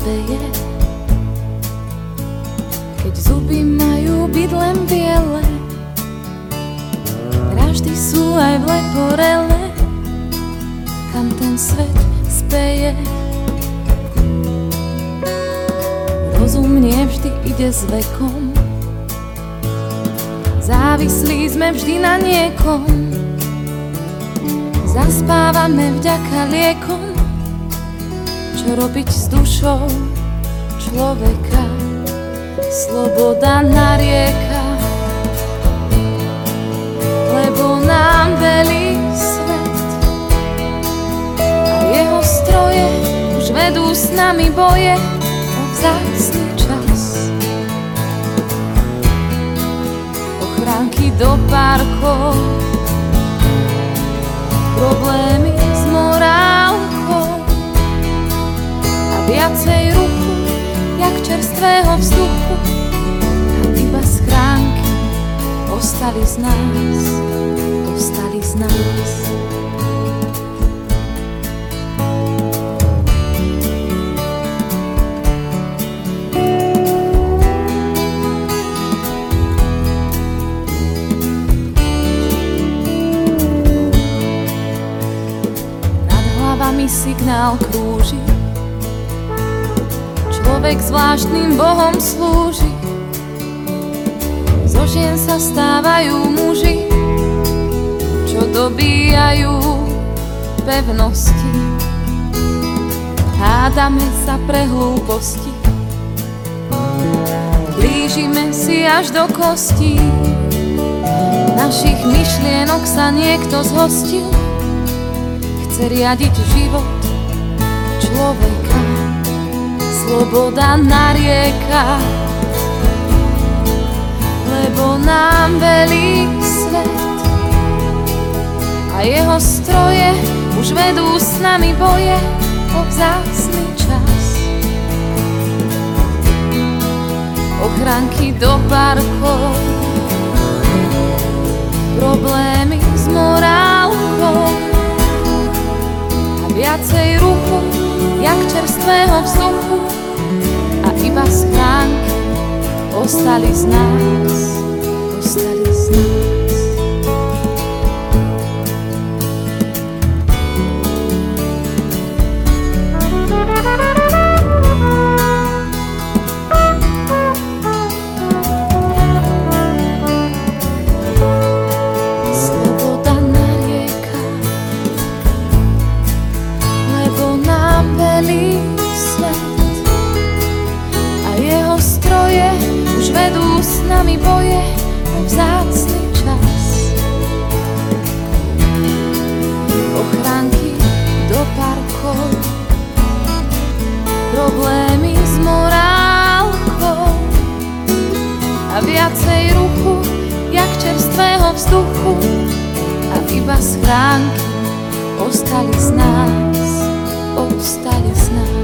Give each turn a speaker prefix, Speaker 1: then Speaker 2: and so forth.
Speaker 1: speje. Keď zuby majú byť len biele, vraždy sú aj v leporele, kam ten svet speje. Rozum nevždy ide s vekom, závislí sme vždy na niekom, zaspávame vďaka liekom. Čo robiť s dušou človeka? Sloboda narieka, lebo nám velí svet a jeho stroje už vedú s nami boje o vzácny čas. Ochránky do parkov, problémy s morálkou a viacej ruchu jak čerstvého vzduchu, a iba schránky ostali z nás, ostali z nás. Nad hlavami signál krúži, človek zvláštnym bohom slúži. Zo žien sa stávajú muži, čo dobíjajú pevnosti. Hádame sa pre hlúposti, blížime si až do kostí. Našich myšlienok sa niekto zhostil, chce riadiť život človeka. Sloboda narieka, lebo nám velí svet a jeho stroje už vedú s nami boje o vzácny čas. Ochránky do parkov, problémy s morálkou a viacej ruchu jak čerstvého vzduchu, a iba schránky ostali z nás, ostali z nás. Sloboda narieka, lebo nám velí svet a jeho stroje už vedú s nami boje o vzácny čas. Ochránky do parkov, problémy s morálkou a viacej ruchu jak čerstvého vzduchu, a iba schránky ostali z nás, ostali z nás.